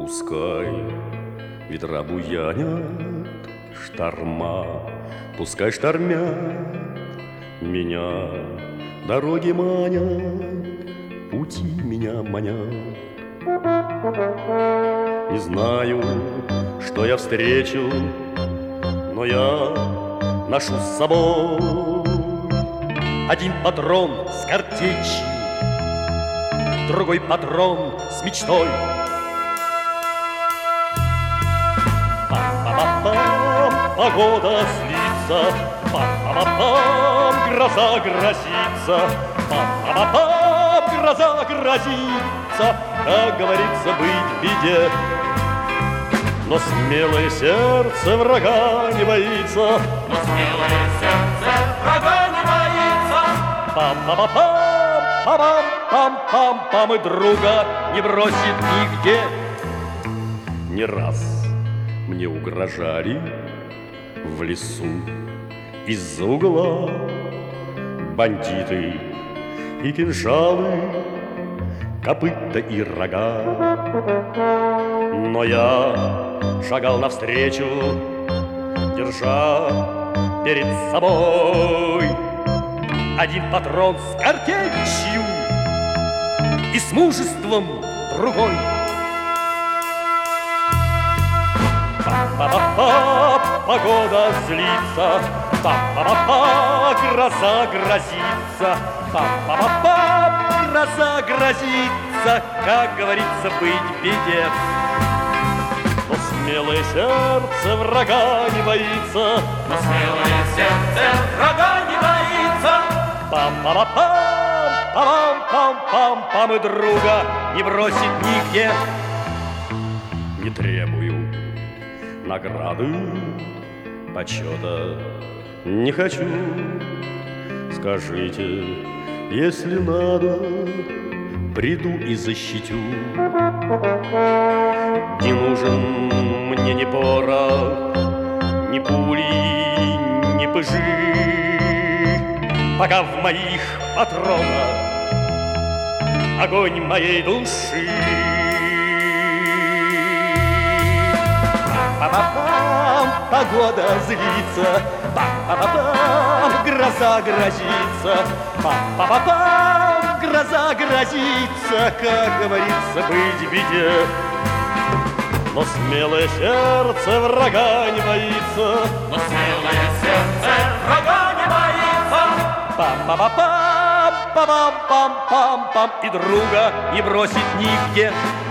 Пускай ветра буянят, шторма, пускай штормят меня, дороги манят, пути меня манят. Не знаю, что я встречу, но я ношу с собой один патрон с картечью, другой патрон с мечтой. Пам-пам-пам, погода злится, пам-пам-пам, гроза грозится, пам-пам-пам, гроза грозится, как говорится, быть в беде. Но смелое сердце врага не боится, но смелое сердце врага не боится. Пам-пам-пам, пам-пам-пам-пам, и друга не бросит нигде. Не раз мне угрожали в лесу из-за угла бандиты и кинжалы, копыта и рога. Но я шагал навстречу, держа перед собой один патрон с картечью и с мужеством другой. Па-па-па, погода злится, па-па-па, гроза грозится, па-па-па, гроза грозится, как говорится, быть в беде. Но смелое сердце врага не боится, но смелое сердце врага не боится. Пам-пам-пам, пам-пам-пам-пам, и друга не бросит нигде. Не требую награды, почета не хочу. Скажите, если надо, приду и защитю. Не нужен мне ни порох, ни пули, ни пыжи, пока в моих патронах огонь моей души. Па-па-пам, погода злится, па-па-пам, гроза грозится, па-па-пам, гроза грозится, как говорится, быть в беде. Но смелое сердце врага не боится, но смелое сердце врага не боится. Пам-па-па-пам, пам-пам-пам-пам, и друга не бросит нигде.